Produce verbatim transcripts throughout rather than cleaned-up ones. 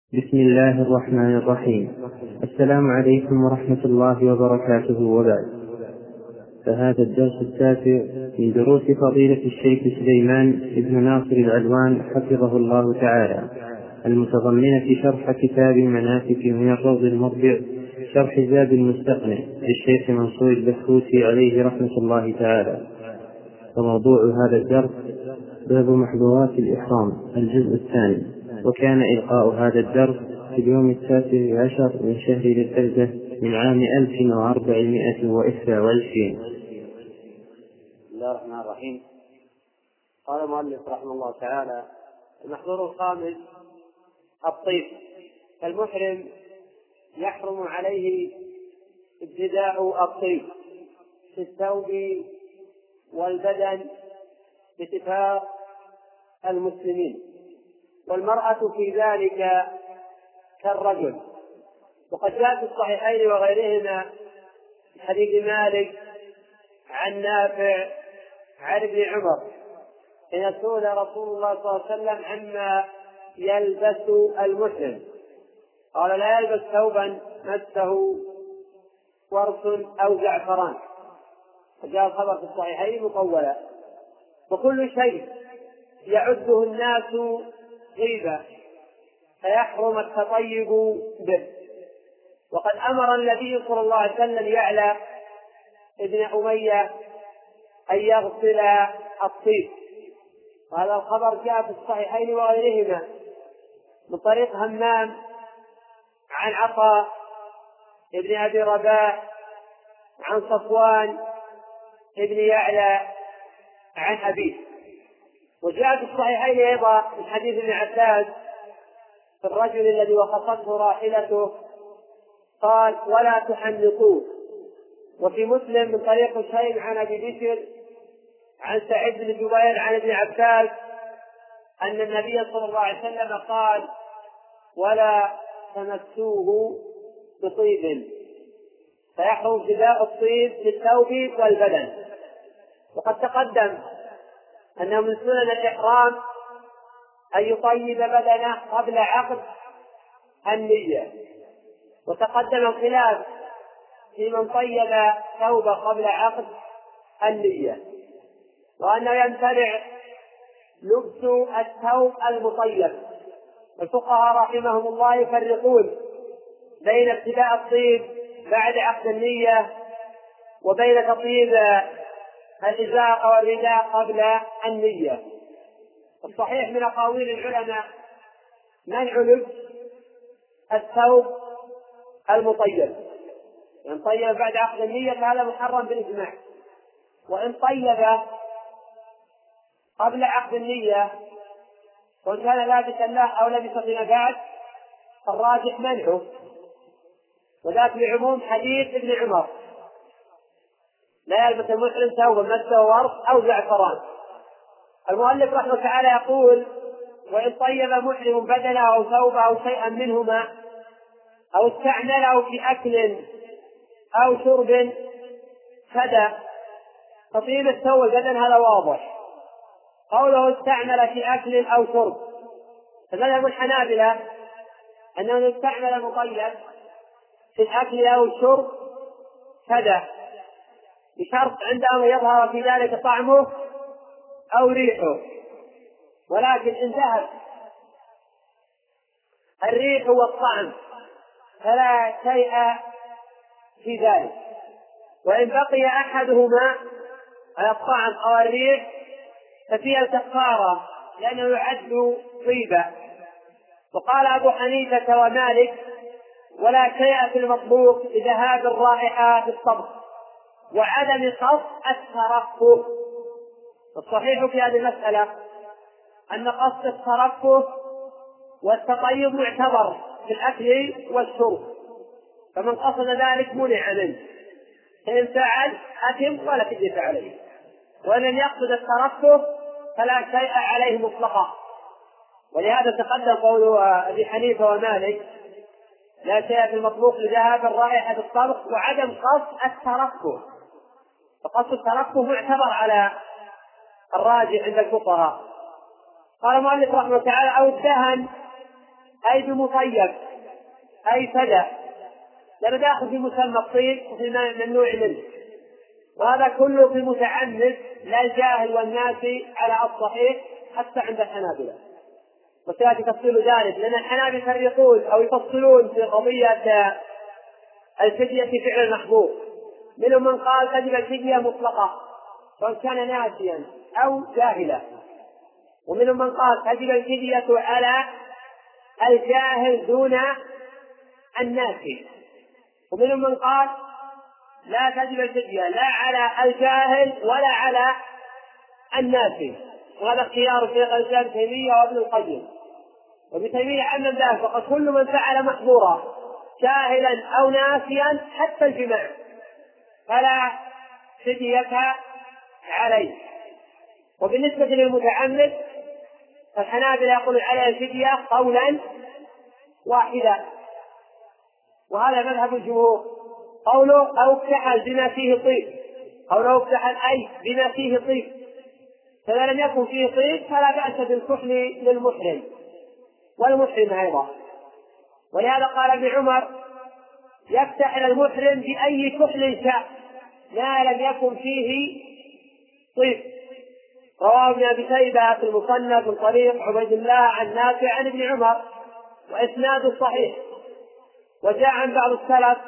بسم الله الرحمن الرحيم. السلام عليكم ورحمة الله وبركاته، وبعد. فهذا الدرس التاسع من دروس فضيلة الشيخ سليمان بن ناصر العلوان حفظه الله تعالى، المتضمنة في شرح كتاب المناسك من الروض المربع شرح زاد المستقنع للشيخ منصور البحوثي عليه رحمة الله تعالى. وموضوع هذا الدرس باب محظورات الإحرام الجزء الثاني. وكان إلقاء هذا الدرس في اليوم التاسع عشر من شهر ذي الحجة من عام ألف وأربعمائة وإحدى وعشرين. بسم الله الرحمن الرحيم. قال المؤلف رحمه الله تعالى: المحظور الخامس الطيب. فالمحرم يحرم عليه ابتداء الطيب في الثوب والبدن باتفاق المسلمين، والمرأة في ذلك كالرجل. وقد جاء في الصحيحين وغيرهما في حديث مالك عن نافع عن ابن عمر حين سئل رسول الله صلى الله عليه وسلم عما يلبس المحرم قال: لا يلبس ثوبا مسه ورس أو زعفران. فجاء الخبر في الصحيحين مطولا. وكل شيء يعده الناس طيبا فيحرم التطيب به. وقد أمر النبي صلى الله عليه وسلم يعلى ابن أمية أن يغسل الطيب، وهذا الخبر جاء في الصحيحين وغيرهما من طريق همام عن عطاء ابن أبي رباح عن صفوان ابن يعلى عن أبيه. وجاء في الصحيحين أيضا من حديث ابن عباس في الرجل الذي وخصته راحلته قال: ولا تحنطوه. وفي مسلم من طريق شيء عن أبي بشر عن سعيد بن جبير عن ابن عباس أن النبي صلى الله عليه وسلم قال: ولا تمسوه بطيب، فيحرم ابتداء الطيب في الثوب والبدن. وقد تقدم أنه من سنن الإحرام أن يطيب بدنه قبل عقد النية. وتقدم الخلاف في من طيب ثوبه قبل عقد النية، وأنه يمتنع لبس الثوب المطيب. الفقهاء رحمهم الله يفرقون بين ابتداء الطيب بعد عقد النية وبين تطيب الإزار أو الرداء قبل النية. الصحيح من أقاويل العلماء منع لبس الثوب المطيب. إن طيب بعد عقد النية فهذا محرم بالإجماع، وإن طيب قبل عقد النية وإن كان لابسا له أو لبس فيما بعد فالراجح منعه، وذاك لعموم حديث ابن عمر: لا يلبس المحرم ثوبا مسه ورس أو زعفران. المؤلف رحمه الله تعالى يقول: وإن طيب محرم بدنه أو ثوبه أو شيئا منهما أو استعمله في أكل أو شرب فدا. تطيب الثوب والبدن هذا واضح. قوله استعمل في أكل أو شرب، فمذهب الحنابلة أنه استعمل المطيب في الأكل أو الشرب فدا، بشرط عندما يظهر في ذلك طعمه أو ريحه. ولكن إن ذهب الريح والطعم فلا شيء في ذلك، وإن بقي أحدهما على الطعم أو الريح ففيها الكفارة لأنه يعد طيبا. وقال أبو حنيفة ومالك: ولا شيء في المطبوخ لذهاب الرائحة في الطبخ وعدم قصد الترفه. الصحيح في هذه المسألة أن قصد الترفه والتطيب معتبر في الأكل والشرب، فمن قصد ذلك منع منه، فإن فعل أثم ولا فدية عليه، وإن لم يقصد الترفه فلا شيء عليه مطلقا. ولهذا تقدم قول أبي حنيفة ومالك: لا شيء في المطبوخ لذهاب الرائحة في الطبخ وعدم قصد الترفه. فقصد الترفه معتبر على الراجح عند الفقهاء. قال المؤلف رحمه الله تعالى: أو الدهن أي بمطيب أي فدى، لأنه داخل في مسمى الطيب وفي ممنوع منه، وهذا كله في متعمد لا الجاهل والناسي على الصحيح حتى عند الحنابلة، وسيأتي تفصيل ذلك، لأن الحنابلة يفرقون أو يفصلون في قضية الفدية في فعل المحبوب. منهم من قال تجب الفدية مطلقة سواء كان ناسيا أو جاهلا، ومنهم من قال تجب الفدية على الجاهل دون الناسي، ومنهم من قال لا تجب الفدية لا على الجاهل ولا على الناسي، وهذا اختيار شيخ الإسلام ابن تيمية وابن القيم. وابن تيمية عمم ذلك فقد كل من فعل محظورا جاهلا أو ناسيا حتى الجماع فلا فدية عليه. وبالنسبة للمتعمد فالحنابلة يقولون عليه الفدية قولا واحدا، وهذا مذهب الجمهور. قوله أو اكتحل بما فيه طيب، قوله اكتحل أي بما فيه طيب، فإذا لم يكن فيه طيب فلا بأس بالكحل للمحرم والمحرم أيضا. ولهذا قال ابن عمر يكتحل المحرم بأي كحل شاء ما لم يكن فيه طيب. رواه ابن أبي شيبة في المصنف من طريق عبيد الله عن نافع عن ابن عمر وإسناد صحيح. وجاء عن بعض السلف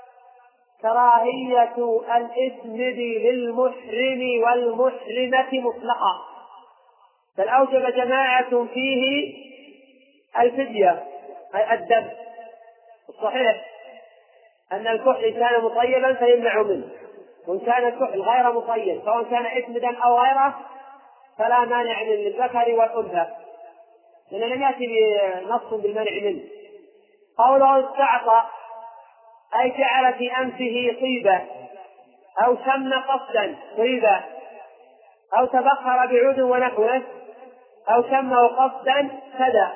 كراهية الإسمد للمحرم والمحرمة مطلقة، بل أوجب جماعة فيه الفدية أي الدم. الصحيح أن الكحل كان مطيبا فيمنع منه، وإن كان الكحل غير مطيب سواء كان إسمدا أو غيره فلا مانع من الذكر والأنثى، لأن لم يأتي بنص بالمنع منه. قوله استعطى أي جعل في أنفه طيبة أو شم قصدا طيبة أو تبخر بعود ونحوه أو شمه قصدا فدى.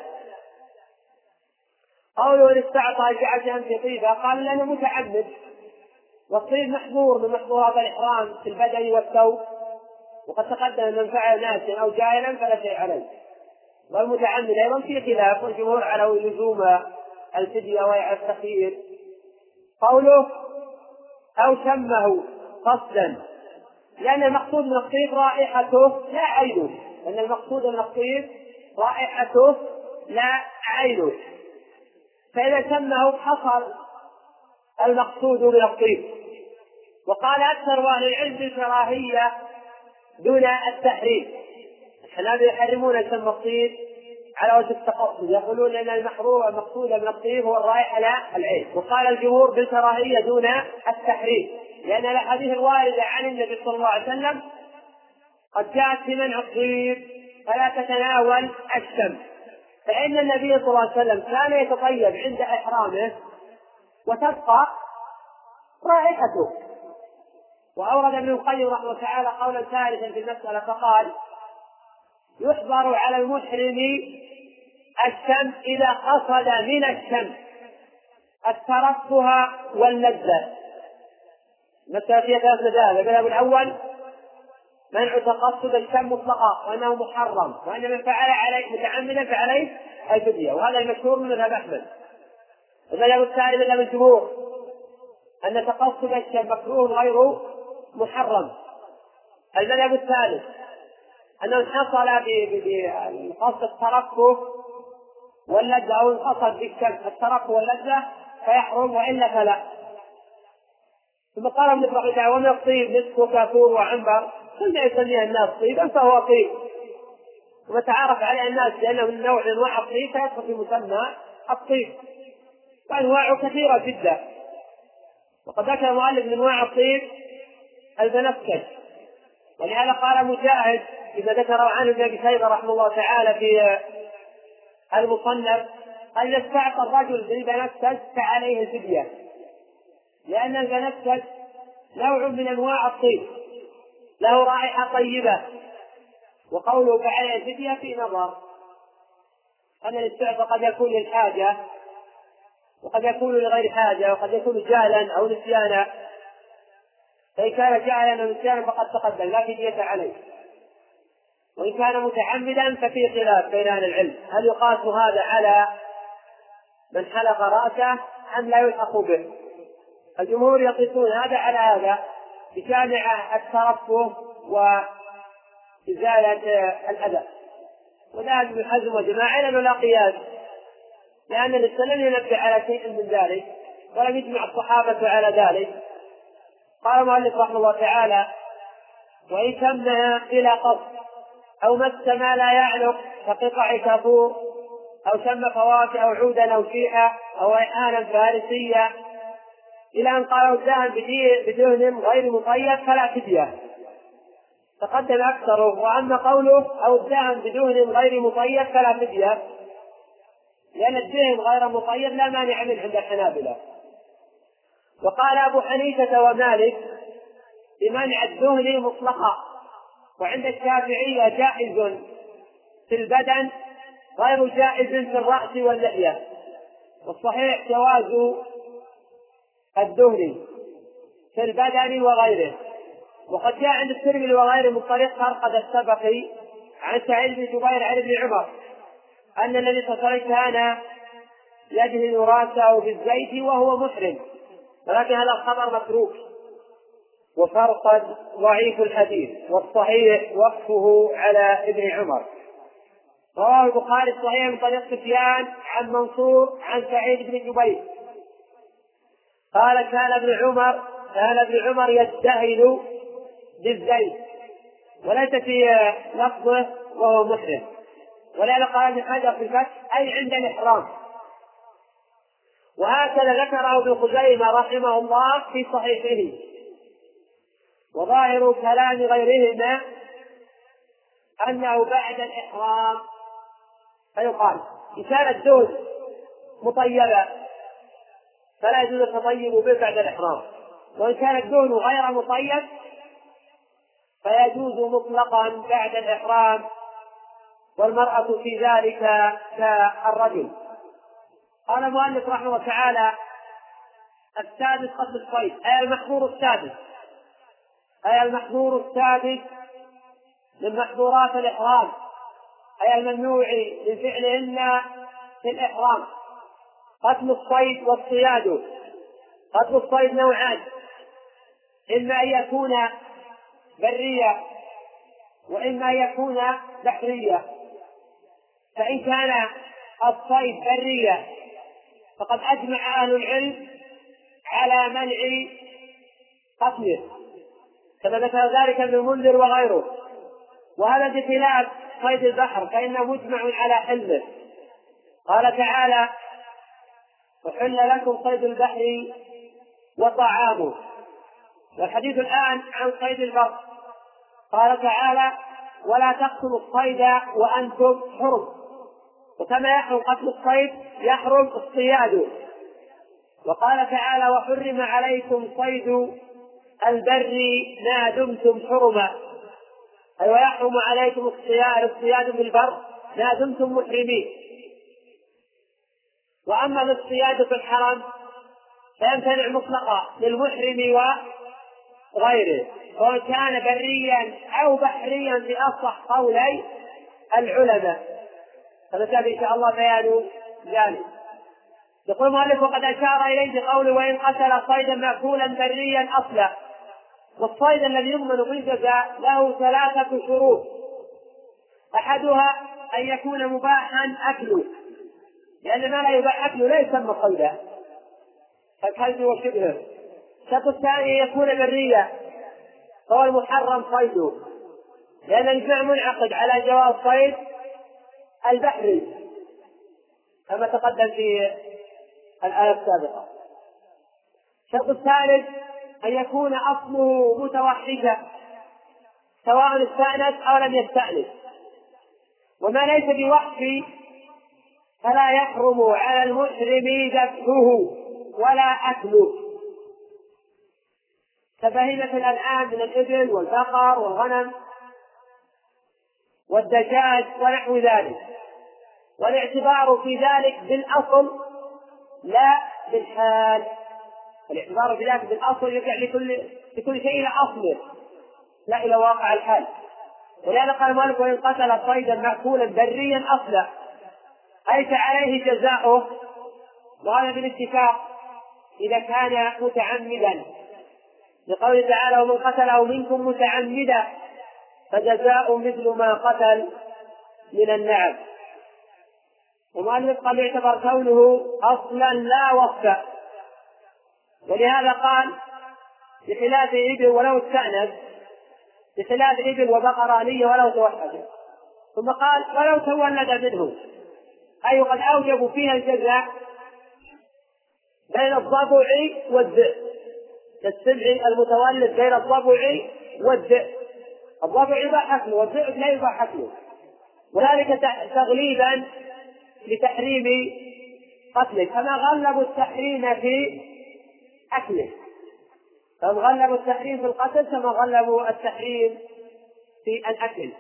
قوله استعطى جعل في أنفه طيبة قال لأنه متعمد، والطيب محظور من محظورات الإحرام في البدن والثوب، وقد تقدم من فعل ناسا أو جاهلا فلا شيء عليه. والمتعمد أيضا في خلاف، والجمهور على لزوم الفدية ويع التخيير. قوله أو شمه قصدا لأن المقصود من الطيب رائحته لا عينه، لأن المقصود من الطيب رائحته لا عينه، فإذا شمه حصل المقصود من الطيب. وقال أكثر أهل العلم بالكراهية دون التحريم. الحنابلة يحرمون شم الطيب على وجه التقصد، يقولون أن المحروم المقصود من الطيب هو الرائحة لا العين. وقال الجمهور بالكراهية دون التحريم، لأن الأحاديث الواردة عن النبي صلى الله عليه وسلم قد جاءت في منع الطيب فلا تتناول الشم، فإن النبي صلى الله عليه وسلم كان يتطيب عند إحرامه وتبقى رائحته. وأورد ابن القيم رحمه الله تعالى قولا ثالثا في المسألة فقال يحظر على المحرم الشم إذا قصد من الشم الترفه واللذة. المسألة فيها ثلاث مذاهب. المذهب الأول منع تقصد الشم مطلقا وأنه محرم، وأن من فعل عليه متعمدا فعليه الفدية، وهذا المشهور من مذهب أحمد. المذهب الثاني مذهب الجمهور أن تقصد الشم مكروه غير محرم. المذهب الثالث أنه حصل بقصد الترفه واللذة أو انقصد بالشم الترفه واللذة فيحرم، وإلا فلا. ثم قال ابن ربيعة ومن الطيب نصف كافور وعنبر كل يسميها الناس طيبا فهو طيب، ومتعارف عليه الناس لأنه من نوع من أنواع الطيب فيدخل في مسمى الطيب، وأنواعه كثيرة جدا. وقد ذكر المؤلف من أنواع الطيب البنفسج، ولهذا قال مجاهد إذا ذكر عنه ابن أبي شيبة رحمه الله تعالى في المصنف أن استعطى الرجل بالبنفسج فعليه الفدية، لأن البنفسج نوع من أنواع الطيب له رائحة طيبة، وقوله فعليه الفدية في نظر أن الاستعطاء قد يكون للحاجة وقد يكون لغير حاجة وقد يكون جهلا أو نسيانا، فإن كان جهلا أو نسيانا فقد تقدم لا فدية عليه، وإن كان متعمدا ففي خلاف بين أهل العلم هل يقاس هذا على من حلق رأسه أم لا يلحق به. الجمهور يقيسون هذا على هذا بجامع الترفه وإزالة الأذى، وذهب ابن حزم وجماعة إلى لا قياس، لأن الإسلام لم ينبه على شيء من ذلك ولم يجمع الصحابة على ذلك. قال المؤلف رحمه الله تعالى: وإن شمها بلا قصد أو مس ما لا يعلق كقطع كافور أو شم فواكه أو عودا أو شيئا أو ريحانا فارسيا، إلى أن قالوا الدهن بدهن غير مطيب فلا فدية. تقدم أكثره. وأما قوله أو الدهن بدهن غير مطيب فلا فدية، لأن الدهن غير مطيب لا مانع منه عند الحنابلة. وقال أبو حنيفة ومالك بمنع الدهن مطلقا، وعند الشافعية جائز في البدن غير جائز في الرأس واللحية، والصحيح جواز الدهن في البدن وغيره. وقد جاء عند الترمذي وغيره من طريق خرقد السبقي عن سعيد بن جبير عن ابن عمر أن النبي صلى الله عليه وسلم كان يدهن رأسه بالزيت وهو محرم، ولكن هذا الخبر متروك وفرقد ضعيف الحديث، والصحيح وقفه على ابن عمر. رواه البخاري الصحيح من طريق سفيان عن منصور عن سعيد بن جبير قال كان ابن عمر كان ابن عمر يدهن بالزيت، وليس في لفظه وهو محرم، ولهذا قال ابن حجر في الفتح أي عند الإحرام. وهكذا ذكره ابن خزيمة رحمه الله في صحيحه. وظاهر كلام غيرهما أنه بعد الإحرام، فيقال إن كان الدهن مطيبا فلا يجوز التطيب به بعد الإحرام، وإن كان الدهن غير مطيب فيجوز مطلقا بعد الإحرام، والمرأة في ذلك كالرجل. قال المؤلف رحمه الله تعالى: السادس قتل الصيد، أي المحظور السادس أي المحظور السادس من محظورات الإحرام، أي الممنوع من فعلهن في الإحرام. قتل الصيد والصياد. قتل الصيد نوعان: إما أن يكون بريا وإما أن يكون بحريا. فإن كان الصيد بريا فقد أجمع أهل العلم على منع قتله، كما ذكر ذلك ابن المنذر وغيره. وهذا بخلاف صيد البحر فإنه مجمع على حله. قال تعالى: وحل لكم صيد البحر وطعامه. والحديث الآن عن صيد البر. قال تعالى: ولا تقتلوا الصيد وأنتم حرم. وكما يحرم قتل الصيد يحرم الصياد. وقال تعالى: وحرم عليكم صيد البر ما دمتم حرما، أي ويحرم عليكم الصياد الصياد بالبر ما دمتم محرمين. وأما الصياد في الحرم فيمتنع مطلقا للمحرم وغيره، وإن كان بريا أو بحريا في أصح قولي العلماء، فنتابع إن شاء الله بيان ذلك. يقول المؤلف: وقد أشار إليه بقوله: وإن قتل صيدا مأكولا بريا أصلا. والصيد الذي يضمن بالجزاء له ثلاثة شروط: أحدها أن يكون مباحا أكله، لأن ما لا يباح أكله لا يسمى صيدا كالكلب وشبهه. الشرط الثاني أن يكون بريا، فهو المحرم صيده، لأن الإجماع منعقد على جواز صيد البحري كما تقدم في الآية السابقة. الشرط الثالث أن يكون أصله متوحشا سواء استأنس أو لم يستأنس. وما ليس بوحش فلا يحرم على المحرم ذبحه ولا أكله، كبهيمة الأنعام من الإبل والبقر والغنم والدجاج ونحو ذلك. والاعتبار في ذلك بالأصل لا بالحال. الاعتبار في ذلك بالأصل يرجع لكل لكل شيء إلى أصله لا إلى واقع الحال. ولهذا قال مالك: وإن قتل صيدا مأكولا بريا أصلا، أي فعليه جزاؤه وهذا بالاتفاق إذا كان متعمدا، لقوله تعالى: ومن قتله منكم متعمدا فجزاء مثل ما قتل من النعم. ومؤلف قد يعتبر كونه أصلا لا وصف، ولهذا قال بخلاف إبل ولو استأنف، بخلاف إبل وبقرة آلية ولو توحد، ثم قال ولو تولد منه، أي قد أوجبوا فيها الجزاء بين الضبع والذئب، كالسبع المتولد بين الضبع والذئب، الضبع يباح أكله والذئب لا يباح أكله، وذلك تغليبا لتحريم قتله، كما غلبوا التحريم في أكله، فهم غلبوا التحريم في القتل كما غلبوا التحريم في الأكل.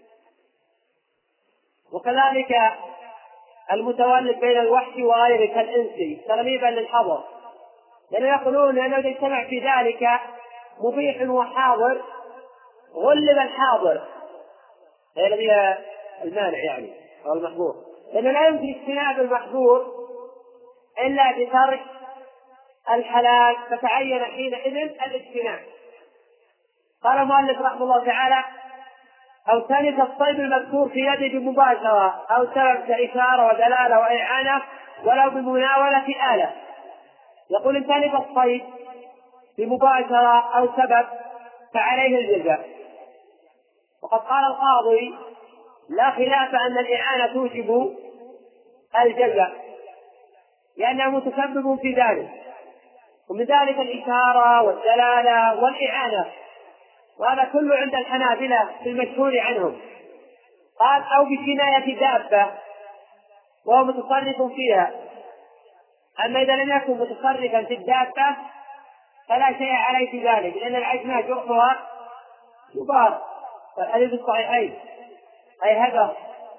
وكذلك المتولد بين الوحش وغيره كالإنسي تغليبا للحظر، لأنه يقولون أنه إذا اجتمع في ذلك مبيح وحاضر غلب الحاضر الذي هي المانع يعني أو المحظور، لأنه لا يمكن اجتناب المحظور إلا بترك الحلال، فتعين حينئذ الاجتناب. قال المؤلف رحمه الله تعالى: أو تلف الصيد المذكور في يده بمباشرة أو سبب كإشارة ودلالة وإعانة ولو بمناولة آلة. يقول إن تلف الصيد بمباشرة أو سبب فعليه الجزاء. وقد قال القاضي: لا خلاف أن الإعانة توجب الجزاء لأنه متسبب في ذلك، ومن ذلك الإشارة والدلالة والإعانة، وهذا كله عند الحنابلة في المشهور عنهم. قال: أو بكناية دابة وهو متصرف فيها. أما إذا لم يكن متصرفا في الدابة فلا شيء عليه في ذلك، لأن العجمة جرحها يبار، والحديث الصحيحين أي هدر.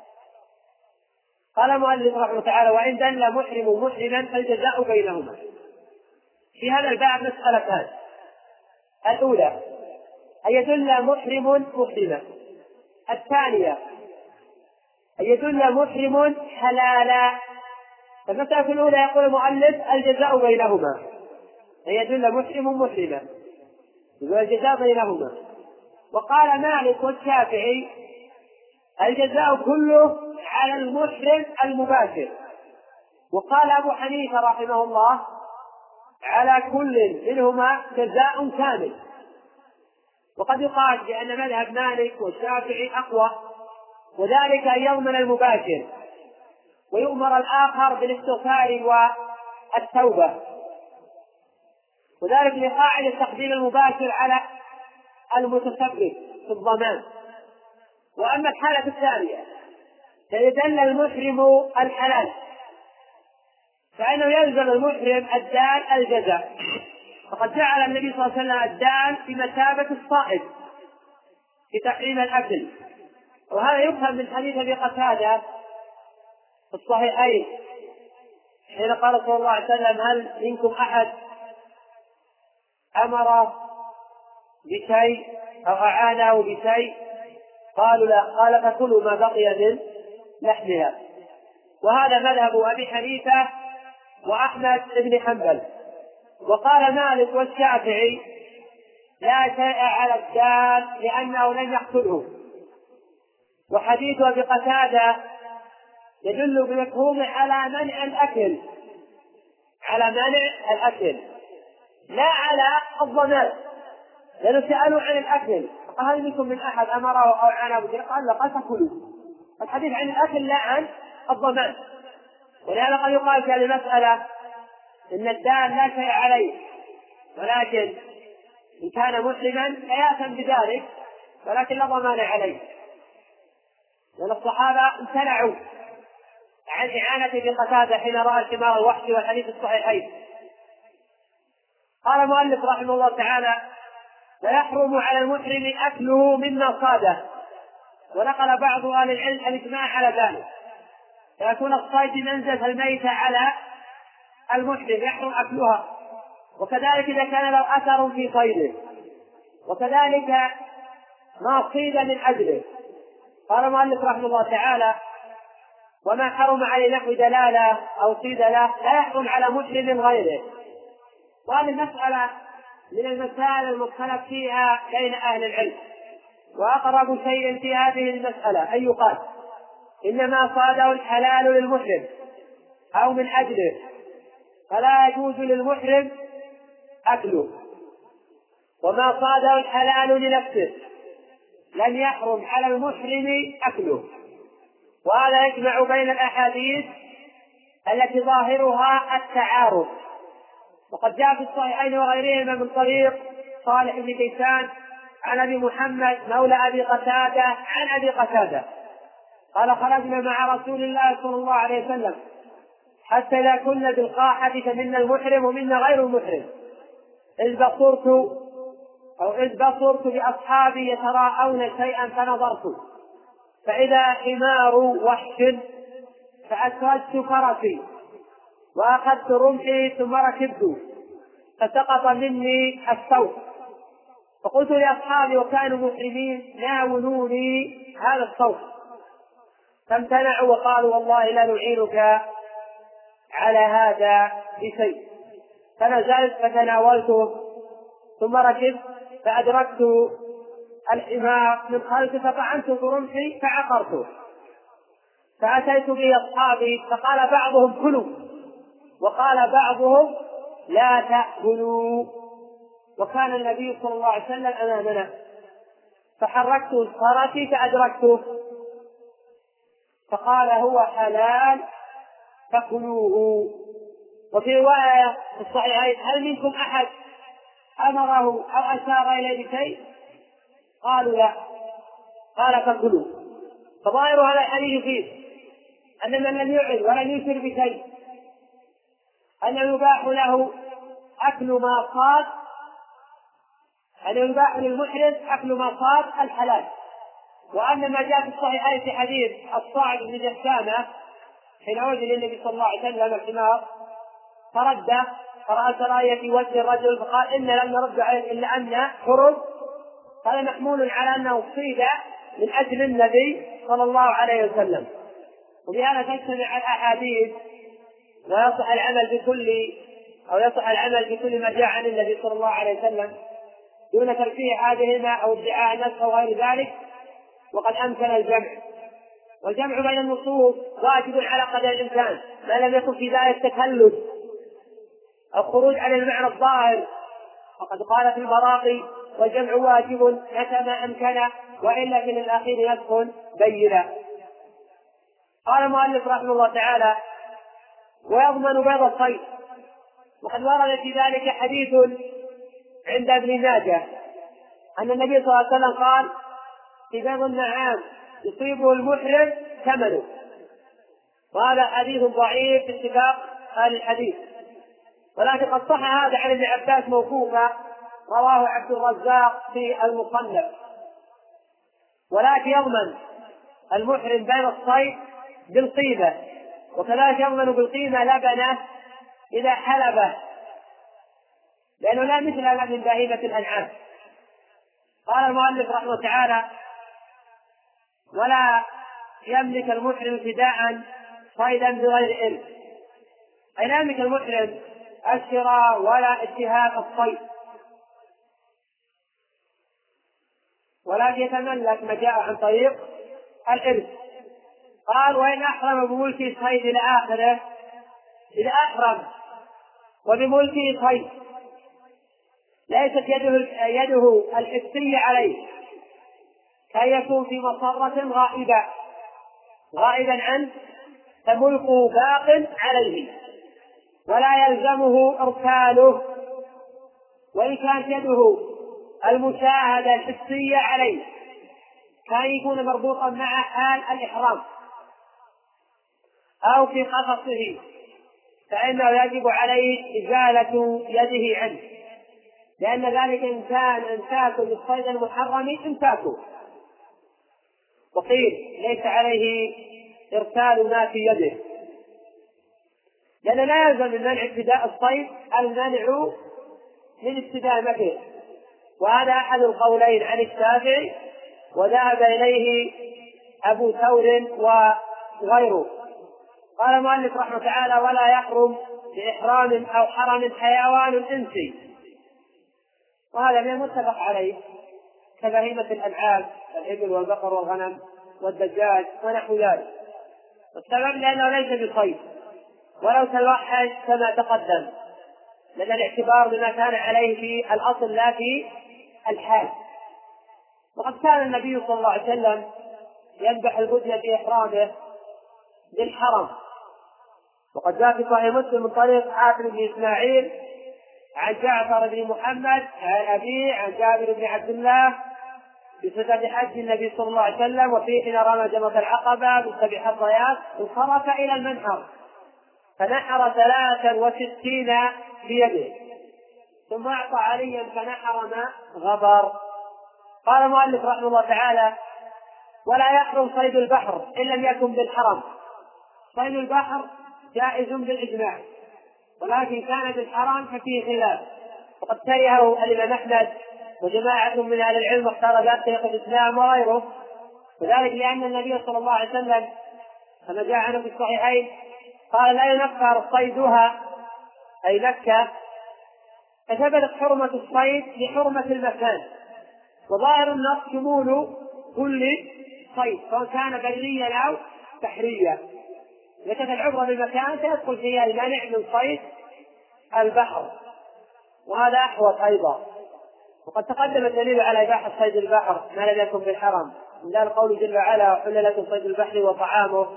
قال المؤلف رحمه الله تعالى: وإن دل محرم محرما فالجزاء بينهما. في هذا الباب مسألتان: الأولى أن يدل محرم محرما، الثانية أن يدل محرم حلالا. فالمسألة الأولى يقول المؤلف الجزاء بينهما، أن يدل محرم محرما الجزاء بينهما. وقال مالك والشافعي الجزاء كله على المحرم المباشر. وقال أبو حنيفة رحمه الله على كل منهما جزاء كامل. وقد يقال بأن مذهب مالك والشافعي أقوى، وذلك أن يضمن المباشر ويؤمر الآخر بالاستغفار والتوبة، وذلك لقاعدة تقديم المباشر على المتسبب في الضمان. وأما الحالة الثانية فيدل المحرم الحلال فإنه يلزم المحرم الدال الجزاء، فقد جعل النبي صلى الله عليه وسلم الدال بمثابة الصائد في تحريم الأكل. وهذا يفهم من حديث أبي قتادة في الصحيحين حين قال صلى الله عليه وسلم: هل منكم أحد أمر بشيء أو أعانه بشيء؟ قالوا لا. قال: فكلوا ما بقي من لحمها. وهذا مذهب أبي حنيفة وأحمد بن حنبل. وقال مالك والشافعي لا شيء على الدال لأنه لم يقتله. وحديث أبي قتادة يدل بمفهومه على منع الأكل، على منع الأكل لا على الضمان، لأنه سألوا عن الأكل قال: هل منكم من أحد أمره أو عنه بشيء؟ قال: لا. قال: فكلوا. الحديث عن الأكل لا عن الضمان. ولهذا قد يقال في هذه المسألة إن الدال لا شيء عليه، ولكن إن كان مسلما فيأثم بذلك، ولكن لا ضمان عليه، لأن الصحابة امتنعوا عن إعانة بقتادة حين رأى ثمار الوحش والحديث الصحيحين. قال المؤلف رحمه الله تعالى: ويحرم على المحرم أكله مما صاده. ونقل بعض أهل العلم الإجماع على ذلك، فيكون الصيد منزل الميتة على المحرم يحرم أكلها، وكذلك إذا كان له أثر في صيده، وكذلك ما صيد من أجله. قال المؤلف رحمه الله تعالى: وما حرم عليه نحو دلالة أو صيدلة لا يحرم على محرم غيره. وهذه المسألة من المسائل المختلف فيها بين أهل العلم. وأقرب شيء في هذه المسألة أن يقال إنما صاده الحلال للمحرم أو من أجله فلا يجوز للمحرم أكله، وما صاده الحلال لنفسه لم يحرم على المحرم أكله. وهذا يجمع بين الأحاديث التي ظاهرها التعارض. وقد جاء في الصحيحين وغيرهما من طريق صالح بن كيسان عن أبي محمد مولى أبي قتادة عن أبي قتادة قال خرجنا مع رسول الله صلى الله عليه وسلم حتى إذا كنا بالقاحة فمنا المحرم ومنا غير المحرم إذ بصرت أو إذ بصرت بأصحابي يتراءون شيئا فنظرت فإذا حمار وحش فأسردت فرسي وأخذت رمحي ثم ركبت فسقط مني الصوت فقلت لأصحابي وكانوا محرمين ناولوني هذا الصوت فامتنعوا وقالوا والله لا نعينك على هذا بشيء. فنزلت فتناولته ثم ركبت فأدركت الحمار من خلفي فطعنت برمحي فعقرته فأتيت به أصحابي فقال بعضهم كلوا وقال بعضهم لا تأكلوا، وكان النبي صلى الله عليه وسلم أمامنا فحركت فرسي فأدركته فقال هو حلال فكلوه. وفي رواية في الصحيحين هل منكم أحد أمره أو أشار إليه بشيء؟ قالوا لا، قال فكلوا. فظاهر هذا الحديث فيه أن من لم يعن ولم يشر بشيء أن يباح له أكل ما صاد أن يباح للمحرم أكل ما صاد الحلال. وأن ما جاء في الصحيحين في حديث الصاعد بن جسامة حين وجد النبي صلى الله عليه وسلم الحمار فرد فرأى سرايا في وجه الرجل فقال إن لم نرد عليه إلا أن حرم، قال محمول على أنه صيد من أجل النبي صلى الله عليه وسلم. وبهذا تجتمع الأحاديث ويصح العمل بكل أو يصح العمل بكل ما جاء عن النبي صلى الله عليه وسلم دون ترفيه هذهما أو ادعاء نفسه أو غير ذلك. وقد أمكن الجمع، والجمع بين النصوص واجب على قدر الإمكان ما لم يكن في ذلك تكلف أو خروج عن المعنى الظاهر. وقد قال في البراقي والجمع واجب متى ما أمكن وإلا في الأخير يدخل بينا. قال المؤلف رحمه الله تعالى ويضمن بيض الصيد. وقد ورد في ذلك حديث عند ابن ماجه أن النبي صلى الله عليه وسلم قال في بيض النعام يصيبه المحرم ثمنه، وهذا حديث ضعيف باتفاق أهل الحديث، ولكن قد صح هذا عن ابن عباس موقوفا رواه عبد الرزاق في المصنف. ولكن يضمن المحرم بين الصيد بالقيمة، وكذلك يضمن بالقيمة لبنه إذا حلبه لأنه لا مثل له من بهيمة الأنعام. قال المؤلف رحمه الله تعالى ولا يملك المحرم فداء صيدا بغير إذن، أي لا يملك المحرم الشراء ولا اتهام الصيد، ولكن يتملك ما جاء عن طريق الإرث. قال وإن أحرم بملك الصيد إلى آخره، إذا أحرم وبملكه صيد ليست يده, يده الحسية عليه كي يكون في مصرة غائبة غائبا عنه فملكه باق عليه ولا يلزمه إرساله، وإن كانت يده المشاهدة الحسية عليه كان يكون مربوطا مع حال الإحرام أو في قفصه فإنه يجب عليه إزالة يده عنه، لأن ذلك إن كان إمساك للصيد المحرم إمساكه. وقيل ليس عليه إرسال ما في يده، لأن لا يلزم من منع ابتداء الصيد المنع من استدامته، وهذا أحد القولين عن الشافعي وذهب إليه أبو ثور وغيره. قال المؤلف رحمه تعالى: ولا يحرم بإحرام أو حرم حيوان إنسي، وهذا من المتفق عليه كبهيمة الأنعام الإبل والبقر والغنم والدجاج ونحو ذلك، والسبب لأنه ليس بصيد ولو توحش كما تقدم، لأن الاعتبار بما كان عليه في الأصل لا في الحال. وقد كان النبي صلى الله عليه وسلم يذبح البدن في إحرامه بالحرم، وقد جاء في صحيح مسلم من طريق حاتم بن إسماعيل عن جعفر بن محمد عن أبيه عن جابر بن عبد الله بصفة حج النبي صلى الله عليه وسلم وفيه حين رمى جمرة العقبة بسبع حصيات انصرف إلى المنحر فنحر ثلاثا وستين بيده ثم أعطى عليا فنحر ما غبر. قال المؤلف رحمه الله تعالى: ولا يحرم صيد البحر إن لم يكن بالحرم. صيد البحر جائز بالإجماع، ولكن كان بالحرم ففيه خلاف، وقد كرهه الإمام أحمد وجماعة من أهل العلم واختار ذلك شيخ الإسلام وغيره، وذلك لأن النبي صلى الله عليه وسلم كما جاء عنه في الصحيحين قال: لا ينفر صيدها أي مكة، فثبتت حرمة الصيد لحرمة المكان، وظاهر النص شمول كل صيد سواء كان بريا أو بحريا، لكن العبرة بالمكان سيدخل فيها المانع من صيد البحر، وهذا أحوط أيضا. وقد تقدم الدليل على إباحة صيد البحر ما لم يكن بالحرم، من ذلك قوله جل وعلا: وحل لكم صيد البحر وطعامه.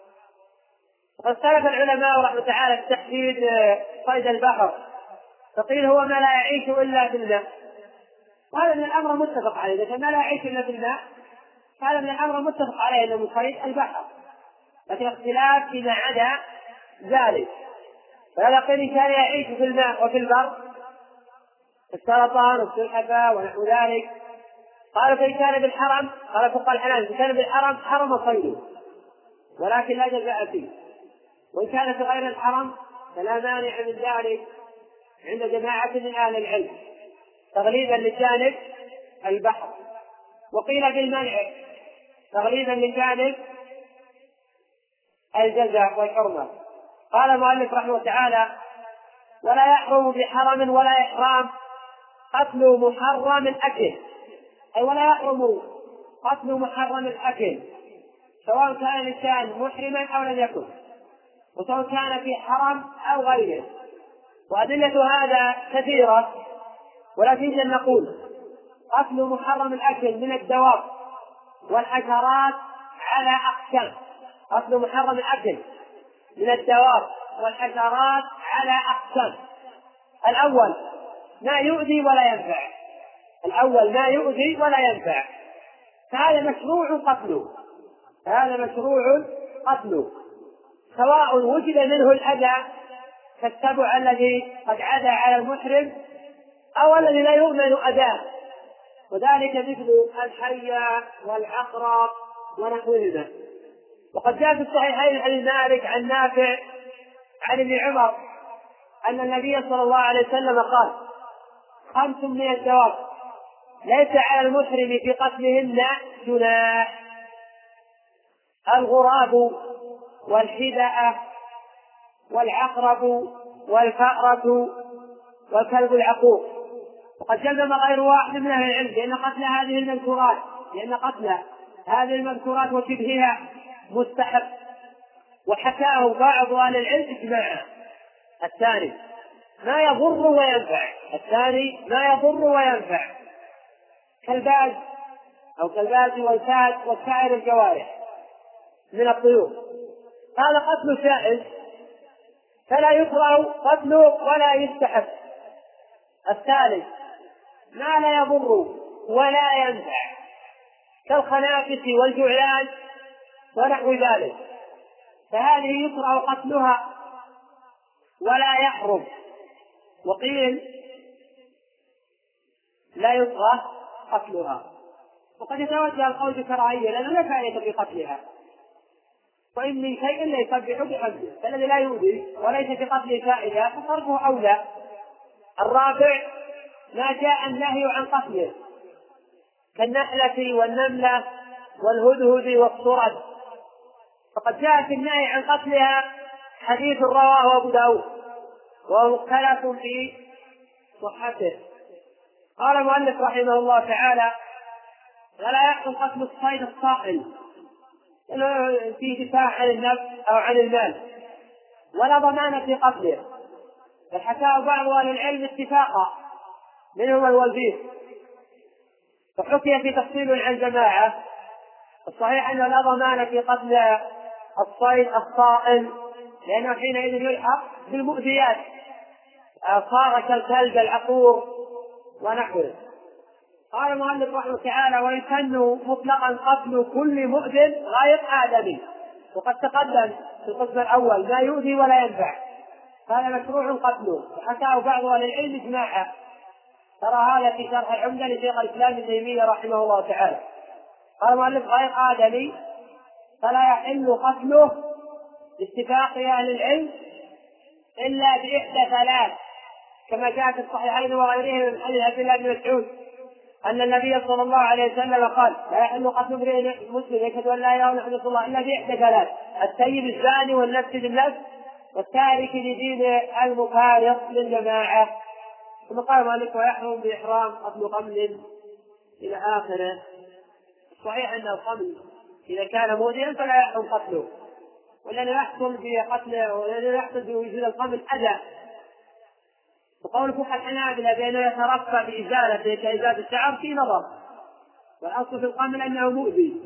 وقد اختلف العلماء رحمه تعالى في تحديد صيد البحر، فقيل هو ما لا يعيش إلا في الماء، وهذا من الأمر متفق عليه، إذا ما لا يعيش إلا في الماء هذا من الأمر متفق عليه أنه من صيد البحر، لكن اختلاف فيما عدا ذلك. فهذا قيل كان يعيش في الماء وفي البر السرطان والسلحفاة ونحو ذلك. قالوا فإن كان بالحرم، قال فقال الحنابلة إن كان بالحرم حرم صيده ولكن لا جزاء فيه، وإن كان في غير الحرم فلا مانع من ذلك عند جماعة من أهل العلم تغليبا لجانب البحر. وقيل بالمنع تغليبا لجانب الجزاء والحرمة. قال المؤلف رحمه تعالى: ولا يحرم بحرم ولا إحرام قتل محرم الأكل، أي ولا يحرم قتل محرم الأكل سواء كان الإنسان محرما أو لم يكن، وسواء كان في حرم أو غيره. وأدلة هذا كثيرة، ولكن نقول قتل محرم الأكل من الدواب والحشرات على أقسام. قتل محرم الأكل من الدواب والحشرات على أقسام: الأول ما يؤذي ولا ينفع، الأول ما يؤذي ولا ينفع، فهذا مشروع قتله، هذا مشروع قتله سواء وجد منه الأذى كالسبع الذي قد عدا على المحرم أو الذي لا يؤمن أذاه، وذلك مثل الحية والعقرب ونحوهما. وقد جاء في الصحيحين عن مالك عن نافع عن ابن عمر أن النبي صلى الله عليه وسلم قال: خمس من الدواب ليس على المحرم في قتلهن جناح: الغراب والحدأة والعقرب والفأرة والكلب العقور. وقد جزم غير واحد من أهل العلم بأن قتل هذه المذكورات لأن قتل هذه المذكورات وشبهها مستحب، وحكاه بعض أهل العلم اجماعا. الثاني ما يضر وينفع، الثاني ما يضر وينفع كالباز أو كالباز والفات وسائر الجوارح من الطيور، هذا قتل جائز فلا يكره قتله ولا يستحب. الثالث ما لا يضر ولا ينفع كالخنافس والجعلان ونحو ذلك، فهذه يكره قتلها ولا يحرم. وقيل لا يكره قتلها، وقد يتوجه القول بكراهية لأنه لا فائدة في قتلها، وإن من شيء لا يسبح بحمده، فالذي لا يؤذي وليس في قتله فائدة فصرفه أولى. الرابع ما جاء النهي عن قتله كالنحلة والنملة والهدهد والصرد، فقد جاء في النهي عن قتلها حديث رواه أبو داود وهو مختلف في صحته. قال المؤلف رحمه الله تعالى: ولا يحصل قتل الصيد الصائل لأنه في دفاع عن النفس أو عن المال، ولا ضمان في قتله، بل حكاه بعض أهل العلم اتفاقا منهم الوزير، وحكي في تفصيل عن جماعة. الصحيح أنه لا ضمان في قتل الصيد الصائل لأنه حينئذ يلحق بالمؤذيات صار كالكلب العقور ونحوه. قال المؤلف رحمه تعالى: ويسن مطلقا قتل كل مؤذن غير آدمي. وقد تقدم في القسم الأول ما يؤذي ولا ينفع، هذا مشروع قتله، وحكاه بعض أهل العلم إجماعا. ترى هذا في شرح العمدة لشيخ الإسلام ابن تيمية رحمه الله تعالى. قال المؤلف: غير آدمي فلا يحل قتله باتفاق أهل العلم إلا بإحدى ثلاث، كما جاء في الصحيحين وغيرهما من حديث عبد الله بن مسعود أن النبي صلى الله عليه وسلم قال: لا يحل قتل امرئ مسلم يشهد أن لا إله إلا الله إلا بإحدى ثلاث: السيب الزاني والنفس بالنفس والتارك لدين المفارق للجماعة. ثم قال مالك: ويحرم بإحرام قتل قمل إلى آخره. صحيح أن القمل إذا كان مؤذيا فلا يحرم قتله، ولأنه يحصل بقتله ولأنه يحصل بوجود القمل أذى. وقول فقه الحنابلة بأنه يترفع بإزالته كإزالة الشعر في نظر، والأصل في القمل أنه مؤذي،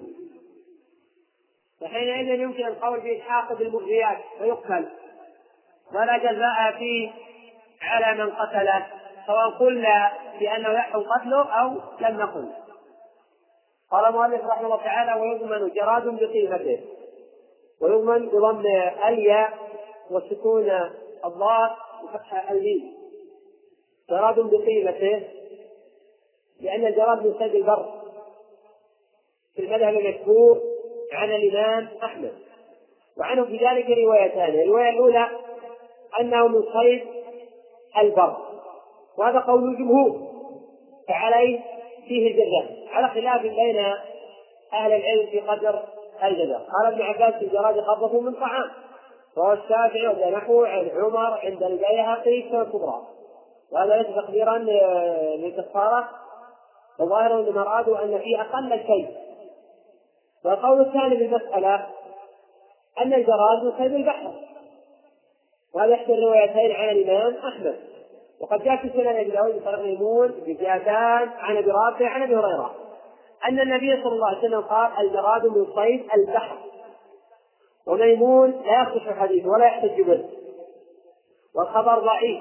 فحينئذ يمكن القول بإلحاقه بالمؤذيات ويقتل، ولا جزاء فيه على من قتله، سواء قلنا بأنه يحرم قتله أو لم نقل. قال المؤلف رحمه الله تعالى: ويضمن جراد بقيمته. ويضمن بضم الياء وسكون الضاد وفتح الميم. جراد بقيمته لأن الجراد من صيد البر في المذهب المشهور عن الإمام أحمد، وعنه في ذلك روايتان. الرواية الأولى أنه من صيد البر، وهذا قول الجمهور، فعليه فيه الجزاء، على خلاف بين أهل العلم في قدر الجزاء. قال ابن عباس: في الجراد قبضه من طعام، وهو الشافعي وابن نحوه عن عمر عند البيهقي في الكبرى، وهذا ليس تقديرا للكفارة، وظاهر ان مراده ان فيه اقل الشيء. والقول الثاني بالمسألة ان الجراد من صيد البحر، وهذا احدى الروايتين عن الامام احمد. وقد جاء في سنن ابي داود بطريق ميمون بزيادان عن ابي رافع عن ابي هريره ان النبي صلى الله عليه وسلم قال: الجراد من صيد البحر. وميمون لا يصح الحديث ولا يحتج به، والخبر ضعيف،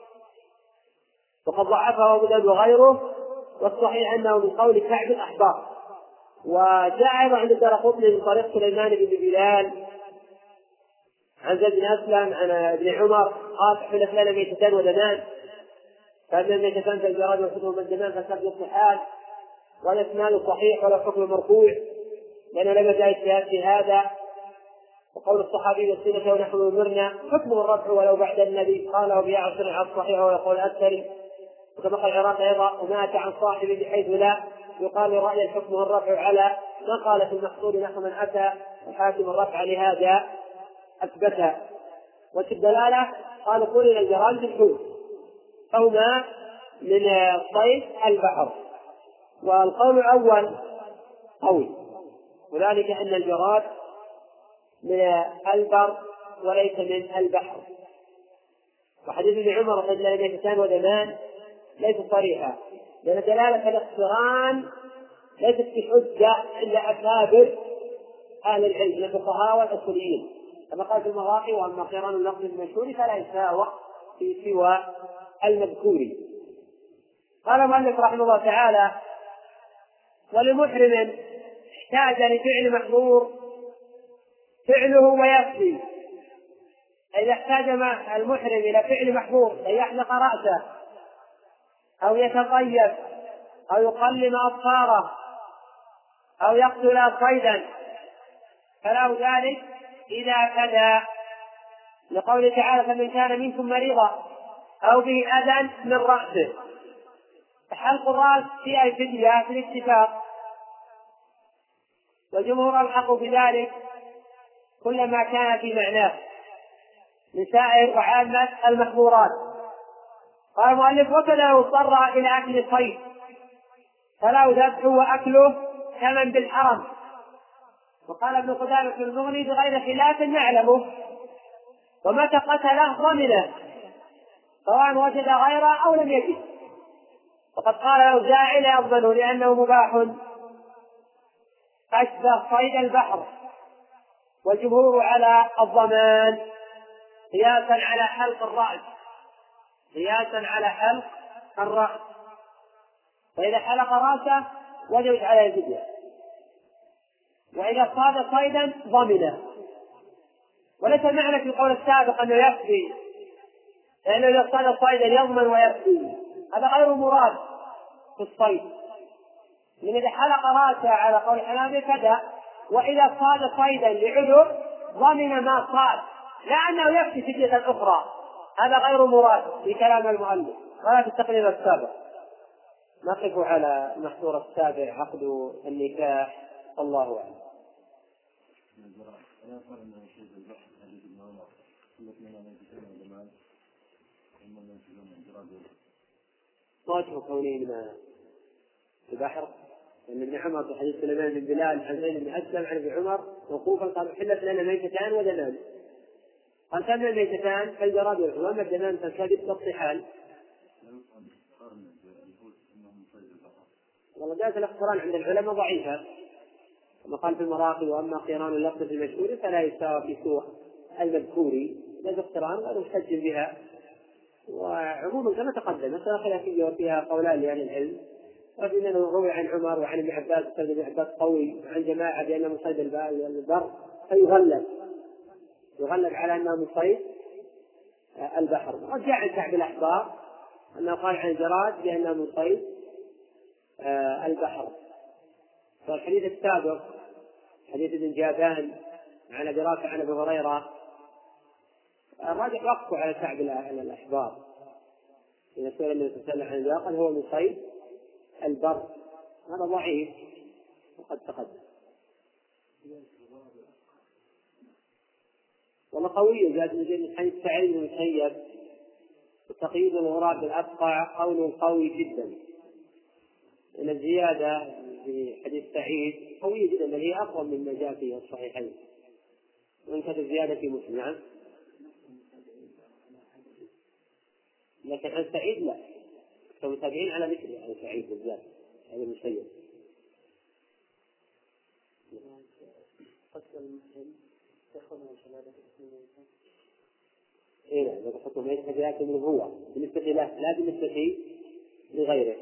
وقد ضعفه ابو داود وغيره، والصحيح انه من قول كعب الاحبار. وجاء ايضا عند الدارقطني من طريق سليمان بن بلال عن زيد بن اسلم عن ابن عمر قال: حلف لنا ميتتان ودمان، فاما الميتتان فالجراد وحكمه الدمان فالسبب الصحات، ولا اسناد صحيح ولا حكم مرفوع، لانه لم يجاء اجتهاد في هذا. وقول الصحابي: السنه ونحن امرنا حكمه الرفع ولو بعد النبي، قاله بيعصر على الصحيح ويقول اكثر. وكما قال العراق ايضا: ومات عن صاحبه بحيث لا يقال راي الحكم الرفع على ما قال في المحصول نحو من اتى الحاكم الرفع لهذا اثبته. وفي الدلاله قالوا: قرن الجراد بالحوت او ما من صيد البحر. والقول الاول قوي، وذلك ان الجراد من البر وليس من البحر. وحديث ابن عمر قد لا ميتتان ودمان ليس صريحا، لأن دلالة الاقتران ليست بحجة عند أكابر أهل العلم من الفقهاء والأصوليين، كما قال في المغاقي: وأما قران اللفظ المشهور فلا يساوى في سوى المذكور. قال المؤلف رحمه الله تعالى: ولمحرم احتاج لفعل محظور فعله ويكفي. إذا احتاج المحرم إلى فعل محظور أن يحلق رأسه أو يتطيب أو يقلم أظفاره أو يقتل صيدا فله ذلك إذا كذا، لقوله تعالى: فمن كان منكم مريضا أو به أذى من رأسه. فحلق الرأس فيها الفدية في الاتفاق، والجمهور ألحقوا بذلك كل ما كان في معناه من سائر وعامة المحظورات. قال المؤلف: وكذا لو اضطر إلى أكل الصيد فله ذبحه وأكله كمن بالحرم. وقال ابن قدامة في المغني: بغير خلاف نعلمه، ومتى قتله ضمنه سواء وجد غيره أو لم يجد. وقد قال الأوزاعي: لا يضمنه لأنه مباح أشبه صيد البحر، والجمهور على الضمان قياسا على حلق الرأس قياسا على حلق الرأس فإذا حلق رأسه وجبت عليه الفدية، وإذا صاد صيدا ضمنه. وليس معنى في القول السابق أنه يكفي، لأنه إذا صاد صيدا يضمن ويكفي، هذا غير مراد في الصيد. من إذا حلق رأسه على قول الحنابلة كذا، وإذا صاد صيدا لعذر ضمن ما صاد، لا أنه يكفي فدية أخرى، هذا غير مراد في كلام المؤلف ولا في التقرير السابق. نقف على المحظور السابع عقد النكاح، الله أعلم. وجه كونه من البحر أن ابن عمر في حديث سليمان بن بلال عن زيد بن أسلم عن ابن عمر وقوفا قال: حلت لنا ميتتان ودمان. قال: كم الميتتان؟ فالجراد والحوت، وأما الدمان فالكبد والطحال. والله جاءت الاقتران عند العلماء ضعيفة كما قال في المراقي: وأما قران اللفظ المشهور فلا يستوى في سوء المذكوري. لذا اقتران غير محتج بها، وعموما كما تقدم مسألة خلافية وفيها قولان لأهل العلم، وإنه روي عن عمر وعن ابن عباس وسيد ابن عباس قوي وعن جماعة بأنه من صيد البر فيغلب يغلب على أنه من صيد البحر. وجاء عن كعب الأحبار أنه قال عن الجراد بأنه من صيد البحر. والحديث السابق حديث ابن جابان عن أبي رافع عن أبي هريرة الراجح وقفه على كعب الأحبار إذا سئل النبي صلى الله عليه وسلم عن الجراد قال هو من صيد البر، هذا ضعيف وقد تقدم. والله قوي جاءت من حديث سعيد بن المسيب: وتقييد الغراب بالأبقع قول قوي جدا. إن الزيادة في حديث سعيد قوية جدا، بل هي أقوى مما جاء في الصحيحين، وإن كانت الزيادة في مسلم. نعم، لكن عن سعيد لا، فمتابعين على ذكر عن سعيد بالذات هذا المسيب. إيه لا، إذا حكم ليس بذلك من هو بالنسبة له لا بالنسبة لغيره.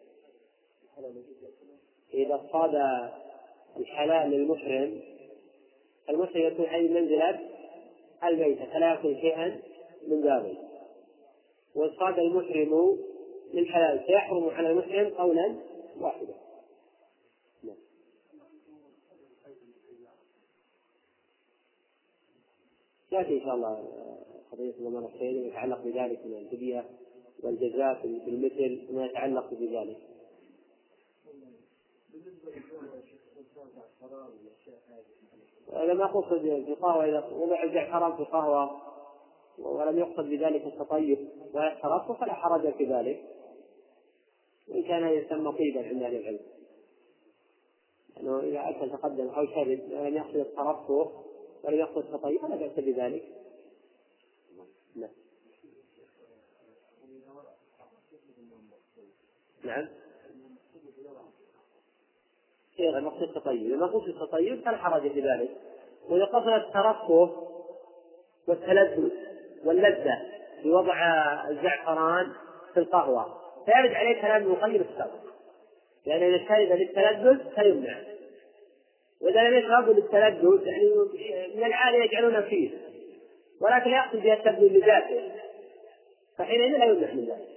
إذا صاد الحلال للمحرم، المحرم يكون أي منزلة الميتة فلا يكون شيئا من ذلك. وصاد المحرم للحلال سيحرم على المحرم قولا واحدا. يأتي إن شاء الله قضية المرة الثانية يتعلق بذلك من الفدية والجزاء في المثل وما يتعلق بذلك. لم أقصد في قهوة إذا وضع الزعفران في قهوة ولم يقصد بذلك التطيب والترفه فلا حرج في ذلك، وإن كان يسمى طيبا عند أهل العلم، لأنه إذا أكل تقدم أو شرب ولم يقصد الترفه ولم يقصد التطيب فلا بأس بذلك. لا. نعم، غير المقصود التطيب. لما قلت التطيب فلا حرج في ذلك. وإذا قصد الترفه والتلذذ واللذة بوضع الزعفران في القهوة فيرد عليه كلام المقيم السابق، لأن إذا شرب للتلذذ فيمنع، وإذا لم يشرب للتلذذ يعني من العادة يجعلون فيه ولكن يقصد بها التبذل لذاته فحينئذ لا يمنع من ذلك.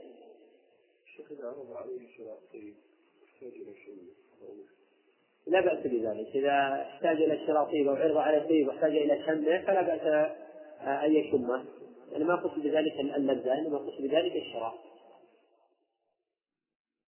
لا بأس بذلك إذا احتاج إلى شراء طيب أو عرض على طيب واحتاج إلى شمه فلا بأس أن يشمه، يعني ما قصد بذلك اللذة، إنما قصد بذلك الشراء.